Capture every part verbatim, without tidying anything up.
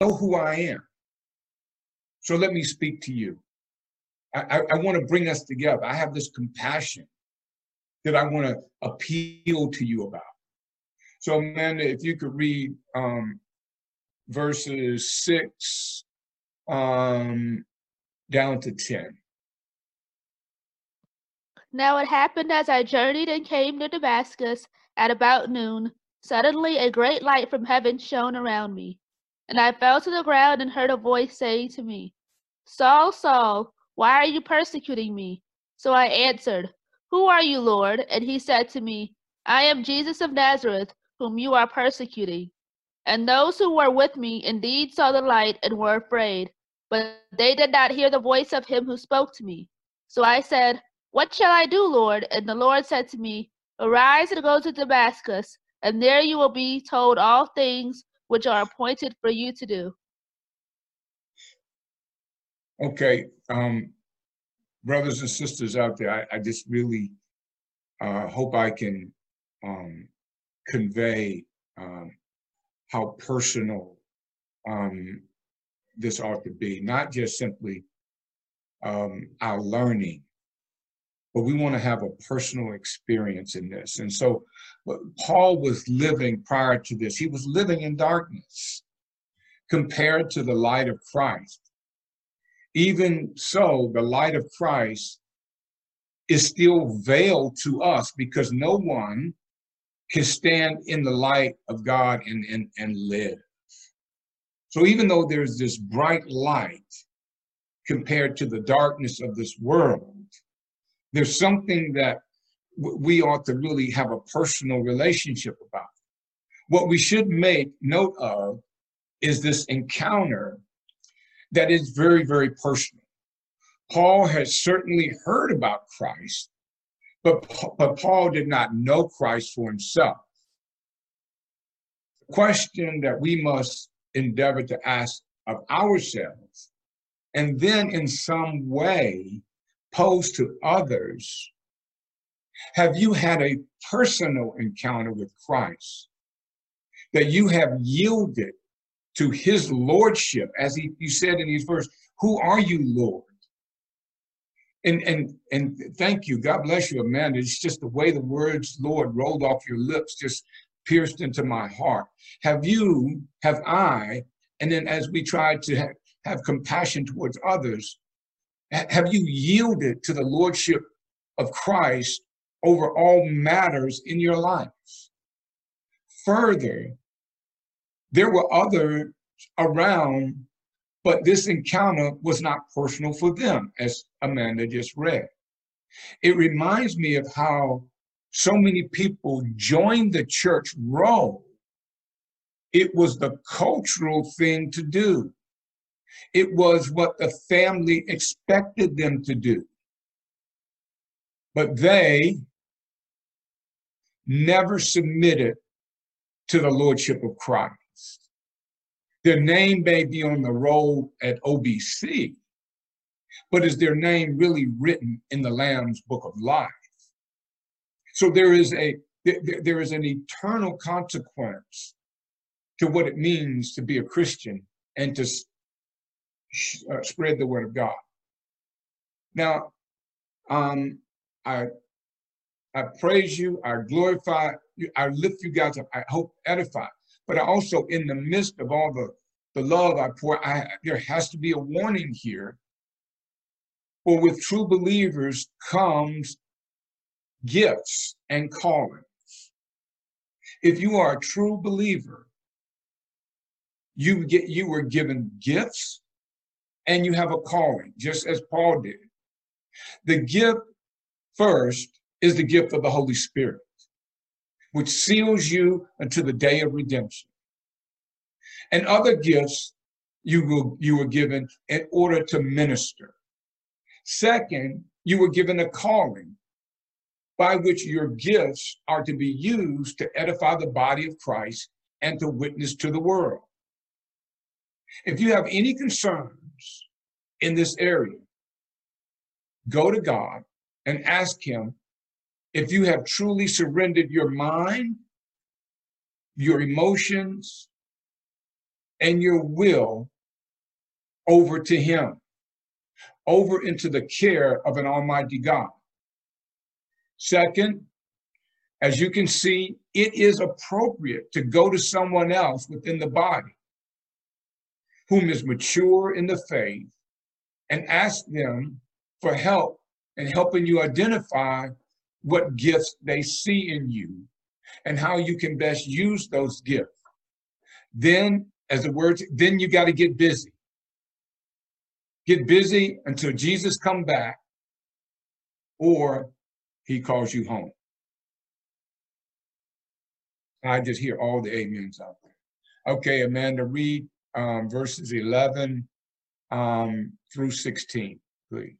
know who I am. So let me speak to you. I, I, I want to bring us together. I have this compassion that I want to appeal to you about. So, Amanda, if you could read um, verses six um, down to ten. Now it happened as I journeyed and came to Damascus at about noon, suddenly a great light from heaven shone around me. And I fell to the ground and heard a voice saying to me, Saul, Saul, why are you persecuting me? So I answered, Who are you, Lord? And he said to me, I am Jesus of Nazareth, whom you are persecuting. And those who were with me indeed saw the light and were afraid, but they did not hear the voice of him who spoke to me. So I said, What shall I do, Lord? And the Lord said to me, Arise and go to Damascus, and there you will be told all things which are appointed for you to do. Okay, um, brothers and sisters out there, I, I just really uh, hope I can um, convey um, how personal um, this ought to be, not just simply um, our learning, but we want to have a personal experience in this. And so Paul was living prior to this. He was living in darkness compared to the light of Christ. Even so, the light of Christ is still veiled to us because no one can stand in the light of God and, and, and live. So even though there's this bright light compared to the darkness of this world, there's something that we ought to really have a personal relationship about. What we should make note of is this encounter that is very, very personal. Paul has certainly heard about Christ, but, but Paul did not know Christ for himself. The question that we must endeavor to ask of ourselves, and then in some way pose to others, have you had a personal encounter with Christ, that you have yielded to his lordship, as he, you said in his verse, who are you, Lord? And, and, and thank you, God bless you, Amanda. It's just the way the words, Lord, rolled off your lips, just pierced into my heart. Have you, have I, and then as we try to have, have compassion towards others, have you yielded to the lordship of Christ over all matters in your life? Further, there were others around, but this encounter was not personal for them, as Amanda just read. It reminds me of how so many people joined the church role. It was the cultural thing to do. It was what the family expected them to do. But they never submitted to the lordship of Christ. Their name may be on the roll at O B C, but is their name really written in the Lamb's Book of Life? So there is a there is an eternal consequence to what it means to be a Christian and to uh, spread the word of God. Now, um, I I praise you, I glorify you, I lift you guys up, I hope edify. But I also, in the midst of all the, the love I pour, I, there has to be a warning here. For with true believers comes gifts and callings. If you are a true believer, you get you were given gifts and you have a calling, just as Paul did. The gift first is the gift of the Holy Spirit, which seals you until the day of redemption. And other gifts you will you were given in order to minister. Second, you were given a calling by which your gifts are to be used to edify the body of Christ and to witness to the world. If you have any concerns in this area, go to God and ask him if you have truly surrendered your mind, your emotions, and your will over to him, over into the care of an almighty God. Second, as you can see, it is appropriate to go to someone else within the body whom is mature in the faith and ask them for help in helping you identify what gifts they see in you and how you can best use those gifts. Then, as the words, then you got to get busy. Get busy until Jesus come back or he calls you home. I just hear all the amens out there. Okay, Amanda, read um, verses eleven um, through sixteen, please.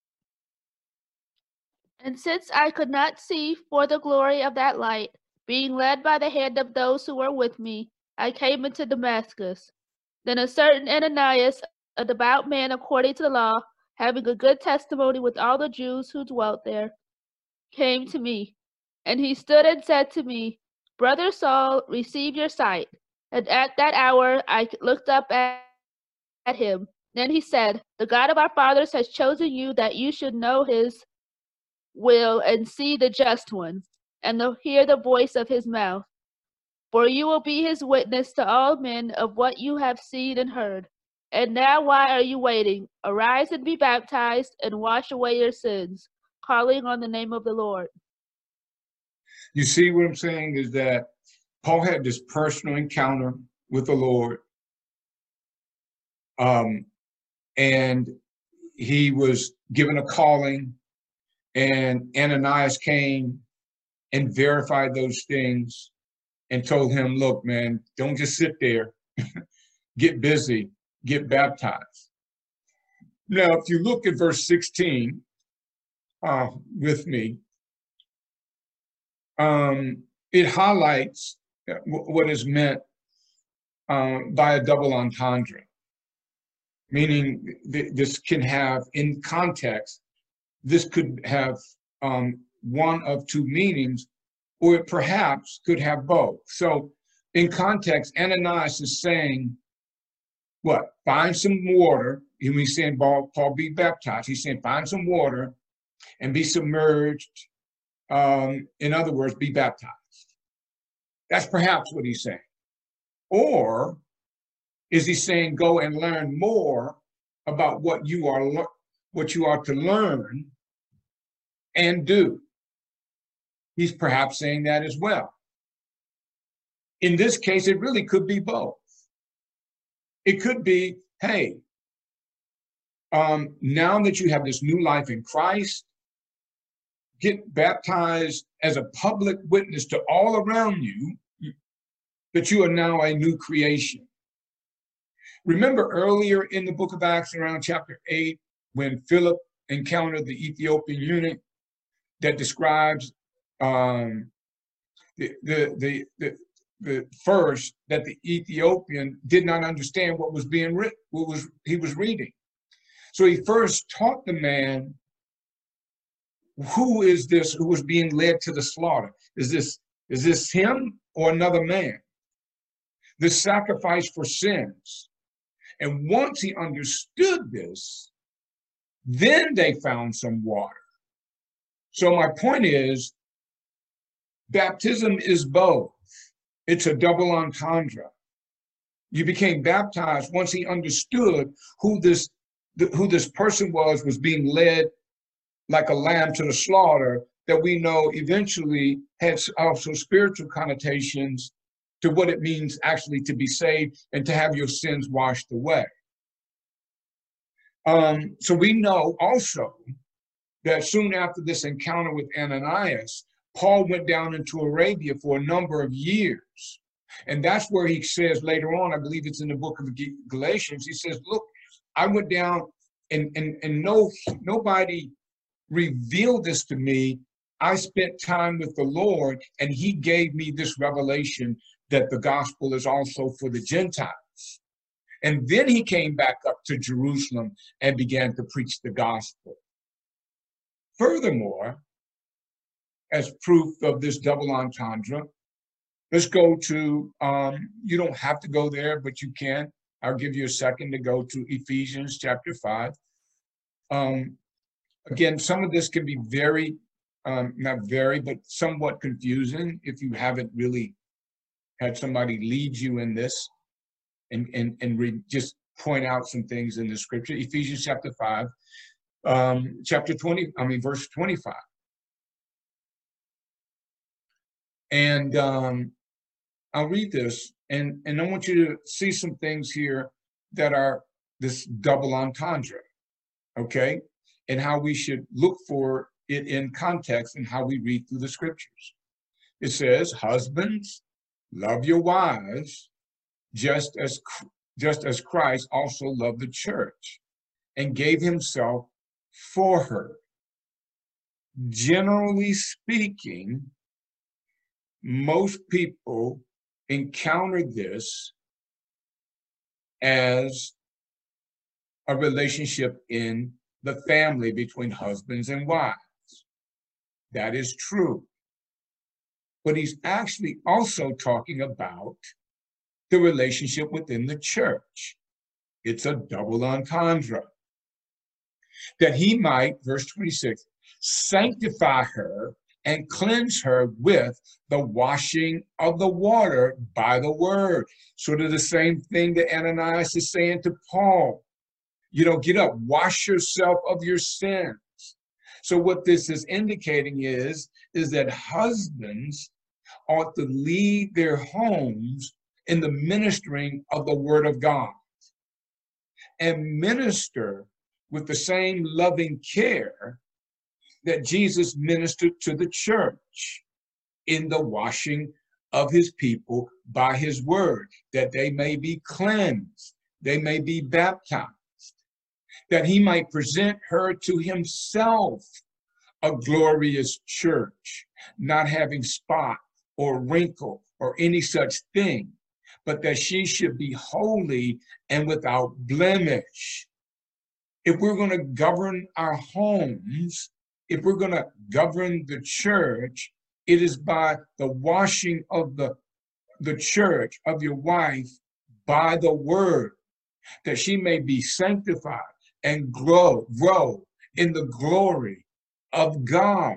And since I could not see for the glory of that light, being led by the hand of those who were with me, I came into Damascus. Then a certain Ananias, a devout man according to the law, having a good testimony with all the Jews who dwelt there, came to me. And he stood and said to me, Brother Saul, receive your sight. And at that hour I looked up at, at him. Then he said, The God of our fathers has chosen you that you should know his will and see the just one, and to hear the voice of his mouth. For you will be his witness to all men of what you have seen and heard. And now why are you waiting? Arise and be baptized and wash away your sins, calling on the name of the Lord. You see what I'm saying is that Paul had this personal encounter with the Lord. Um, and he was given a calling, and Ananias came and verified those things and told him, look, man, don't just sit there. Get busy, get baptized. Now, if you look at verse sixteen uh, with me, um, it highlights what is meant um, by a double entendre, meaning th this can have, in context, this could have um, one of two meanings, or it perhaps could have both. So in context, Ananias is saying, what? Find some water. He's saying, Paul, Paul, be baptized. He's saying, find some water and be submerged. Um, in other words, be baptized. That's perhaps what he's saying. Or is he saying, go and learn more about what you are, what you are to learn and do? He's perhaps saying that as well. In this case, it really could be both. It could be, hey, um, now that you have this new life in Christ, get baptized as a public witness to all around you that you are now a new creation. Remember earlier in the book of Acts, around chapter eight, when Philip encountered the Ethiopian eunuch, that describes um, the, the, the, the, the first that the Ethiopian did not understand what was being written, what was he was reading. So he first taught the man, who is this who was being led to the slaughter? Is this, is this him or another man? The sacrifice for sins. And once he understood this, then they found some water. So my point is, baptism is both. It's a double entendre. You became baptized once he understood who this, who this person was, was being led like a lamb to the slaughter, that we know eventually has also spiritual connotations to what it means actually to be saved and to have your sins washed away. Um, so we know also that soon after this encounter with Ananias, Paul went down into Arabia for a number of years. And that's where he says later on, I believe it's in the book of Galatians, he says, look, I went down and, and, and no, nobody revealed this to me. I spent time with the Lord, and he gave me this revelation that the gospel is also for the Gentiles. And then he came back up to Jerusalem and began to preach the gospel. Furthermore, as proof of this double entendre, Let's go to, um, you don't have to go there, but you can. I'll give you a second to go to Ephesians chapter five. Um, again, some of this can be very, um, not very, but somewhat confusing if you haven't really had somebody lead you in this and, and, and re- just point out some things in the scripture. Ephesians chapter five, um, chapter twenty, I mean, verse twenty-five. And um, I'll read this, and, and I want you to see some things here that are this double entendre, okay? And how we should look for it in context and how we read through the scriptures. It says, husbands, love your wives, just as, just as Christ also loved the church and gave himself for her. Generally speaking, most people encounter this as a relationship in the family between husbands and wives. That is true. But he's actually also talking about the relationship within the church. It's a double entendre. That he might, verse twenty-six, sanctify her and cleanse her with the washing of the water by the word. Sort of the same thing that Ananias is saying to Paul. You know, get up, wash yourself of your sins. So what this is indicating is, is that husbands ought to lead their homes in the ministering of the word of God and minister with the same loving care that Jesus ministered to the church in the washing of his people by his word, that they may be cleansed, they may be baptized, that he might present her to himself a glorious church, not having spot or wrinkle or any such thing, but that she should be holy and without blemish. If we're going to govern our homes, if we're going to govern the church, it is by the washing of the, the church, of your wife, by the word, that she may be sanctified and grow, grow in the glory of God,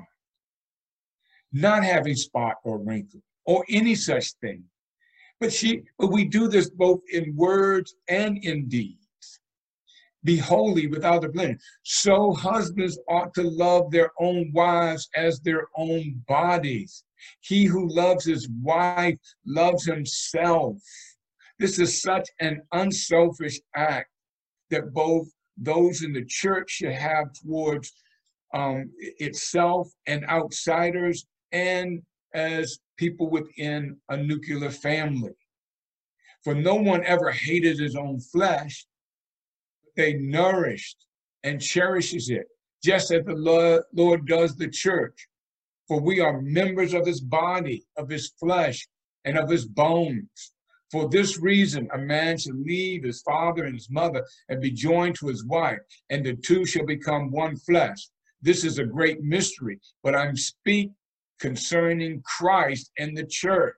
not having spot or wrinkle or any such thing. But she, but we do this both in words and in deeds. Be holy without a blemish. So husbands ought to love their own wives as their own bodies. He who loves his wife loves himself. This is such an unselfish act that both those in the church should have towards um, itself and outsiders, and as people within a nuclear family. For no one ever hated his own flesh. They nourished and cherishes it, just as the Lord, Lord does the church. For we are members of his body, of his flesh, and of his bones. For this reason, a man shall leave his father and his mother and be joined to his wife, and the two shall become one flesh. This is a great mystery, but I'm speaking concerning Christ and the church.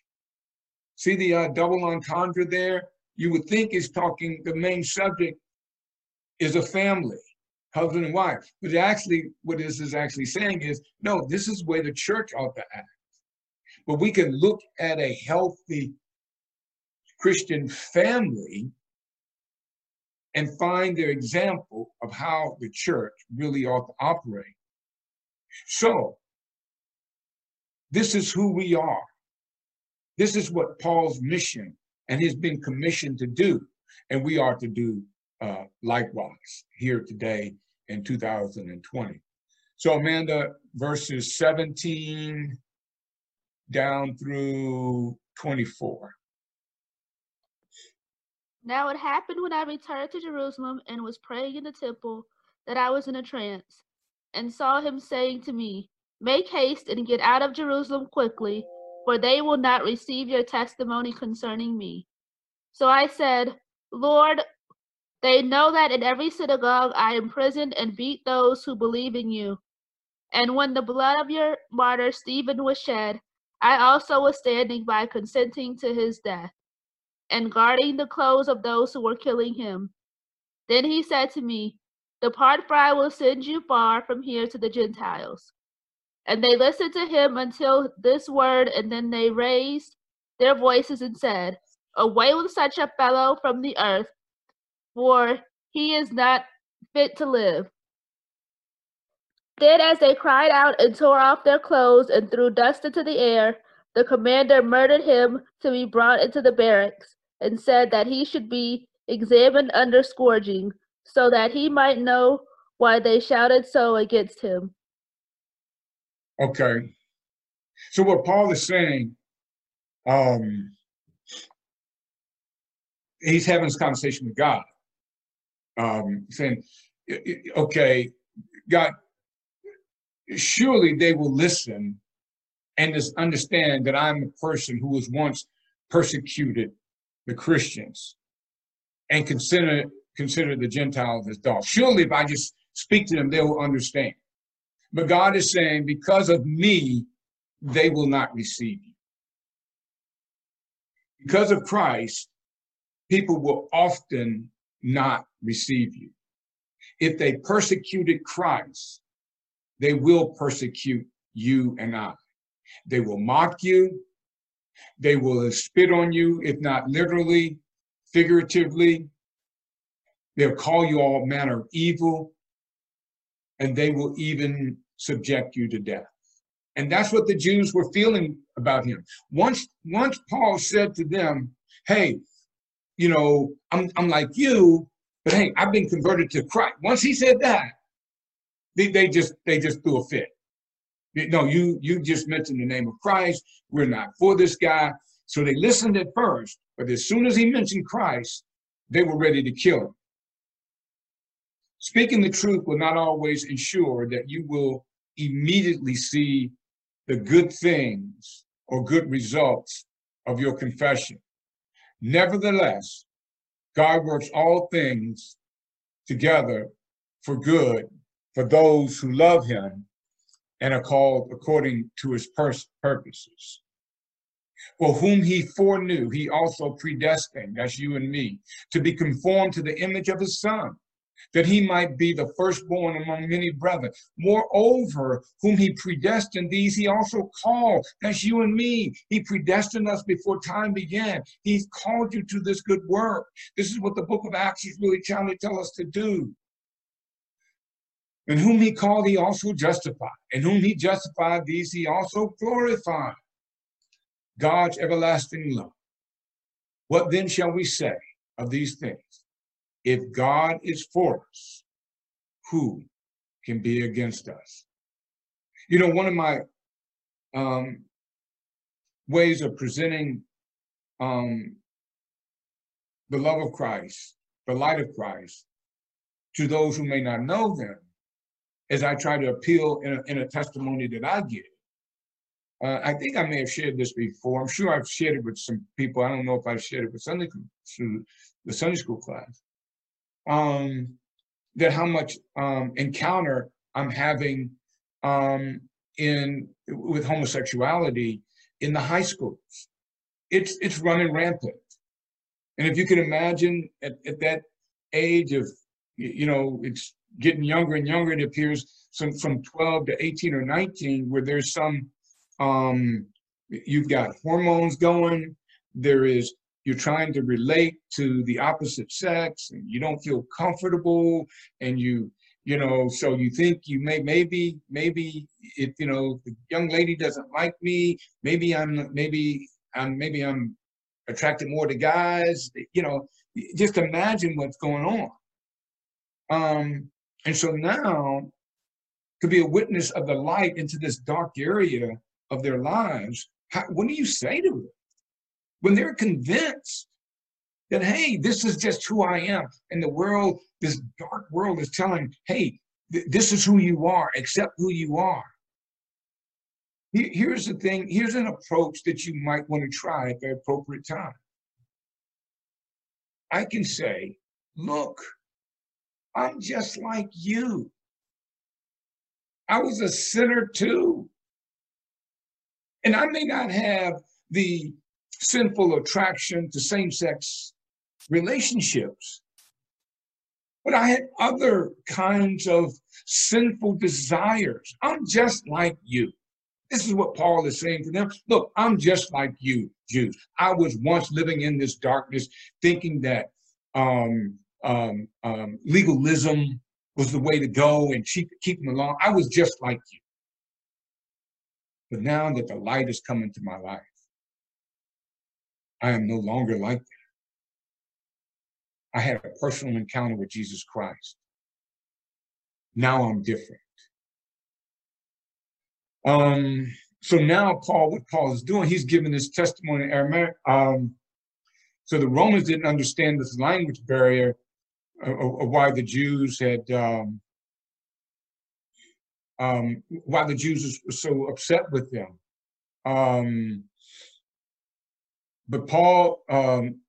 See the uh, double entendre there? You would think is talking, the main subject is a family, husband and wife. But actually, what this is actually saying is, no, this is where the church ought to act. But we can look at a healthy Christian family and find their example of how the church really ought to operate. So, this is who we are. This is what Paul's mission and he's been commissioned to do. And we are to do uh, likewise here today in two thousand twenty. So Amanda, verses seventeen down through twenty-four. Now it happened when I returned to Jerusalem and was praying in the temple that I was in a trance, and saw him saying to me, "Make haste and get out of Jerusalem quickly, for they will not receive your testimony concerning me." So I said, "Lord, they know that in every synagogue I imprisoned and beat those who believe in you. And when the blood of your martyr Stephen was shed, I also was standing by, consenting to his death, and guarding the clothes of those who were killing him. Then he said to me, Depart, for I will send you far from here to the Gentiles. And they listened to him until this word, and then they raised their voices and said, Away with such a fellow from the earth, for he is not fit to live. Then as they cried out and tore off their clothes and threw dust into the air, the commander murdered him to be brought into the barracks, and said that he should be examined under scourging, so that he might know why they shouted so against him. Okay. So what Paul is saying, um, he's having this conversation with God, um, saying, okay, God, surely they will listen and just understand that I'm a person who was once persecuted the Christians and consider consider the Gentiles as dogs. Surely if I just speak to them, they will understand. But God is saying, because of me, they will not receive you. Because of Christ, people will often not receive you. If they persecuted Christ, they will persecute you and I. They will mock you. They will spit on you, if not literally, figuratively. They'll call you all manner of evil, and they will even subject you to death. And that's what the Jews were feeling about him. Once, once Paul said to them, hey, you know, I'm, I'm like you, but hey, I've been converted to Christ. Once he said that, they, they just they just threw a fit. No, you you just mentioned the name of Christ. We're not for this guy. So they listened at first, but as soon as he mentioned Christ, they were ready to kill him. Speaking the truth will not always ensure that you will immediately see the good things or good results of your confession. Nevertheless, God works all things together for good for those who love him and are called according to his purposes. For whom he foreknew, he also predestined, that's you and me, to be conformed to the image of his Son, that he might be the firstborn among many brethren. Moreover, whom he predestined, these he also called. That's you and me. He predestined us before time began. He's called you to this good work. This is what the book of Acts is really trying to tell us to do. And whom he called, he also justified. And whom he justified, these he also glorified. God's everlasting love. What then shall we say of these things? If God is for us, who can be against us? You know, one of my um, ways of presenting um, the love of Christ, the light of Christ, to those who may not know them, is I try to appeal in a, in a testimony that I give. Uh, I think I may have shared this before. I'm sure I've shared it with some people. I don't know if I've shared it with Sunday through the Sunday school class. Um, that how much um, encounter I'm having um, in with homosexuality in the high schools. It's it's running rampant. And if you can imagine at, at that age of, you know, it's getting younger and younger, it appears some from twelve to eighteen or nineteen, where there's some, um, you've got hormones going, there is, you're trying to relate to the opposite sex and you don't feel comfortable, and you, you know, so you think you may, maybe, maybe if, you know, the young lady doesn't like me, maybe I'm, maybe I'm, maybe I'm attracted more to guys, you know, just imagine what's going on. Um, and so now to be a witness of the light into this dark area of their lives, how, what do you say to them? When they're convinced that, hey, this is just who I am, and the world, this dark world is telling, hey, th this is who you are, accept who you are. Here's the thing, here's an approach that you might want to try at the appropriate time. I can say, look, I'm just like you. I was a sinner too. And I may not have the sinful attraction to same-sex relationships, but I had other kinds of sinful desires. I'm just like you. This is what Paul is saying to them. Look, I'm just like you, Jews. I was once living in this darkness, thinking that um, um, um, legalism was the way to go and keep, keep them along. I was just like you. But now that the light has come into my life, I am no longer like that. I had a personal encounter with Jesus Christ. Now I'm different. Um, so now Paul, what Paul is doing, he's giving his testimony in Aramaic. Um, so the Romans didn't understand this language barrier of, of why the Jews had, um, um, why the Jews were so upset with them. Um, but Paul, um,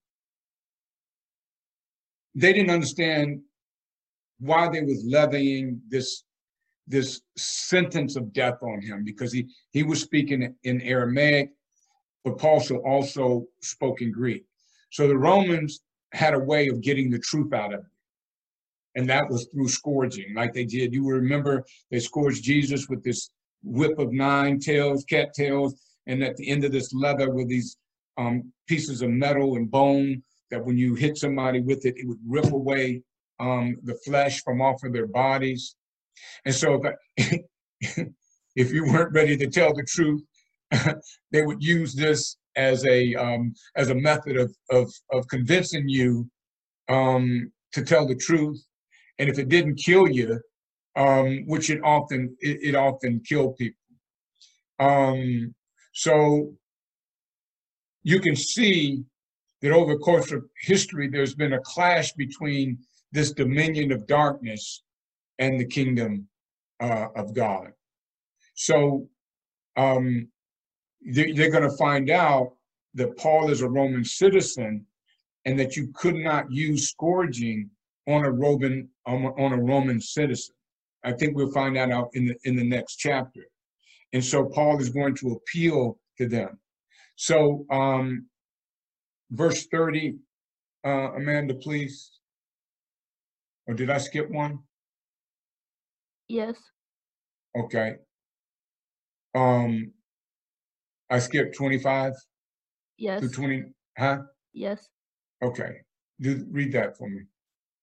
they didn't understand why they was levying this this sentence of death on him, because he he was speaking in Aramaic, but Paul also spoke in Greek. So the Romans had a way of getting the truth out of it, and that was through scourging, like they did. You remember they scourged Jesus with this whip of nine tails, cat tails, and at the end of this leather were these um, pieces of metal and bone that when you hit somebody with it, it would rip away um, the flesh from off of their bodies. And so if, if you weren't ready to tell the truth, they would use this as a um, as a method of, of, of convincing you um, to tell the truth. And if it didn't kill you, um, which it often, it, it often killed people. Um, so you can see that over the course of history, there's been a clash between this dominion of darkness and the kingdom uh, of God. So um, they, they're going to find out that Paul is a Roman citizen and that you could not use scourging on a Roman on, on a Roman citizen. I think we'll find that out in the in the next chapter. And so Paul is going to appeal to them. So um, verse thirty, uh, Amanda, please. Or did I skip one? Yes. Okay. Um, I skipped twenty-five Yes. through twenty, huh? Yes. Okay. Do read that for me.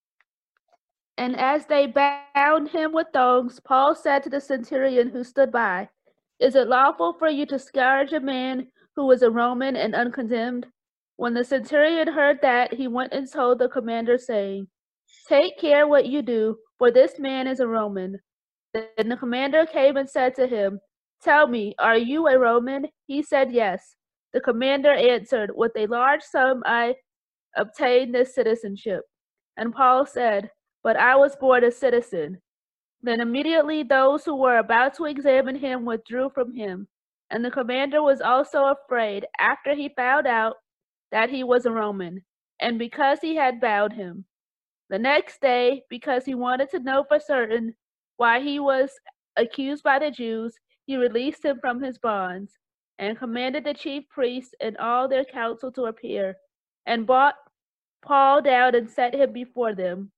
And as they bound him with thongs, Paul said to the centurion who stood by, "Is it lawful for you to scourge a man who is a Roman and uncondemned?" When the centurion heard that, he went and told the commander, saying, "Take care what you do, for this man is a Roman." Then the commander came and said to him, "Tell me, are you a Roman?" He said, "Yes." The commander answered, "With a large sum I obtained this citizenship." And Paul said, "But I was born a citizen." Then immediately those who were about to examine him withdrew from him. And the commander was also afraid after he found out that he was a Roman, and because he had bound him. The next day, because he wanted to know for certain why he was accused by the Jews, he released him from his bonds, and commanded the chief priests and all their council to appear, and brought Paul down and set him before them.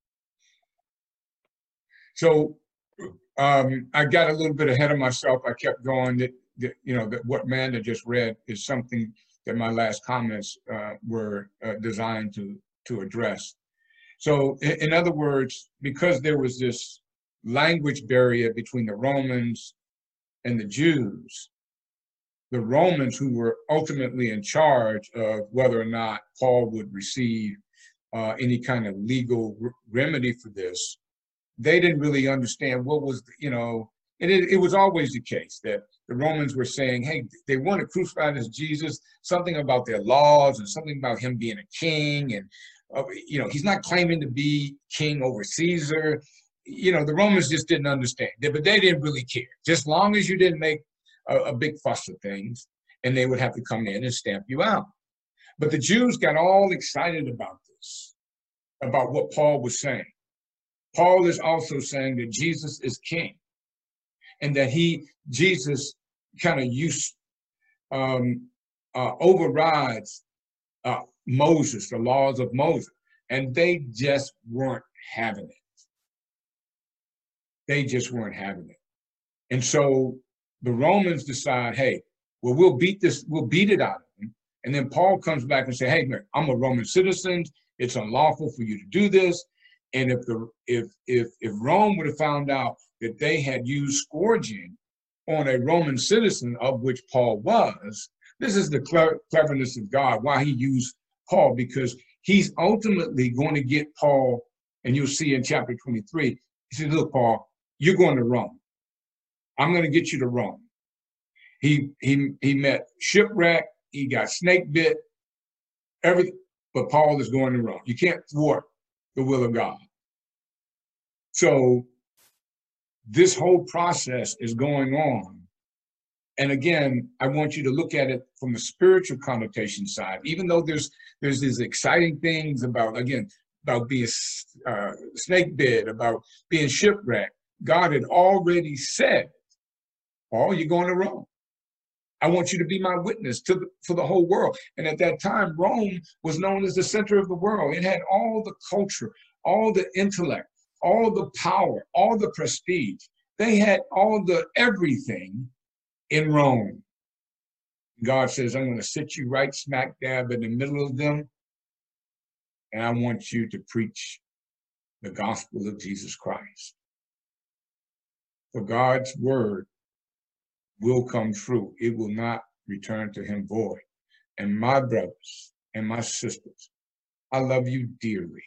So um, I got a little bit ahead of myself. I kept going that, that you know, that what Amanda just read is something that my last comments uh, were uh, designed to, to address. So in, in other words, because there was this language barrier between the Romans and the Jews, the Romans, who were ultimately in charge of whether or not Paul would receive uh, any kind of legal r- remedy for this, they didn't really understand what was, you know, and it, it was always the case that the Romans were saying, hey, they want to crucify this Jesus, something about their laws and something about him being a king. And, uh, you know, he's not claiming to be king over Caesar. You know, the Romans just didn't understand it, but they didn't really care. Just long as you didn't make a, a big fuss of things, and they would have to come in and stamp you out. But the Jews got all excited about this, about what Paul was saying. Paul is also saying that Jesus is king, and that he, Jesus, kind of used, um, uh, overrides uh, Moses, the laws of Moses. And they just weren't having it. They just weren't having it. And so the Romans decide, hey, well, we'll beat this, we'll beat it out of them. And then Paul comes back and say, hey, man, I'm a Roman citizen. It's unlawful for you to do this. And if the if if if Rome would have found out that they had used scourging on a Roman citizen, of which Paul was, this is the cle cleverness of God, why he used Paul, because he's ultimately going to get Paul, and you'll see in chapter twenty-three, he said, look, Paul, you're going to Rome. I'm going to get you to Rome. He he he met shipwreck, he got snake bit, everything, but Paul is going to Rome. You can't thwart the will of God. So this whole process is going on. And again, I want you to look at it from the spiritual connotation side, even though there's there's these exciting things about, again, about being uh, snake bit, about being shipwrecked. God had already said, Paul, you're going to Rome. I want you to be my witness to the, for the whole world. And at that time, Rome was known as the center of the world. It had all the culture, all the intellect, all the power, all the prestige. They had all the everything in Rome. God says, I'm going to sit you right smack dab in the middle of them, and I want you to preach the gospel of Jesus Christ. For God's word will come true. It will not return to him void. And my brothers and my sisters, I love you dearly.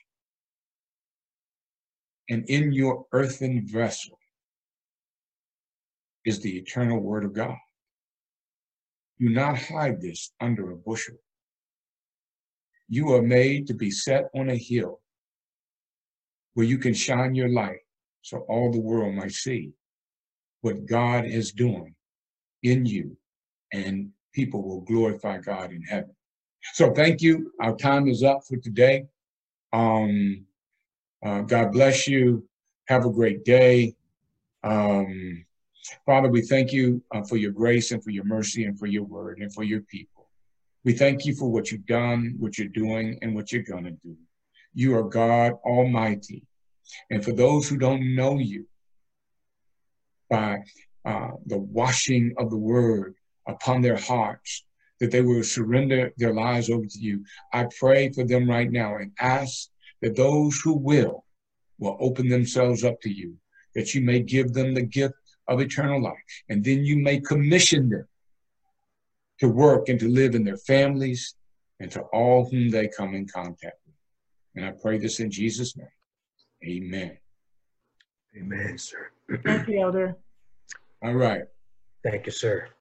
And in your earthen vessel is the eternal word of God. Do not hide this under a bushel. You are made to be set on a hill where you can shine your light so all the world might see what God is doing in you, and people will glorify God in heaven. So thank you. Our time is up for today. Um, uh, God bless you. Have a great day. Um, Father, we thank you uh, for your grace and for your mercy and for your word and for your people. We thank you for what you've done, what you're doing, and what you're going to do. You are God Almighty. And for those who don't know you, by uh, the washing of the word upon their hearts, that they will surrender their lives over to you, I pray for them right now and ask that those who will, will open themselves up to you, that you may give them the gift of eternal life. And then you may commission them to work and to live in their families and to all whom they come in contact with. And I pray this in Jesus' name. Amen. Amen, sir. Thank you, Elder. All right. Thank you, sir.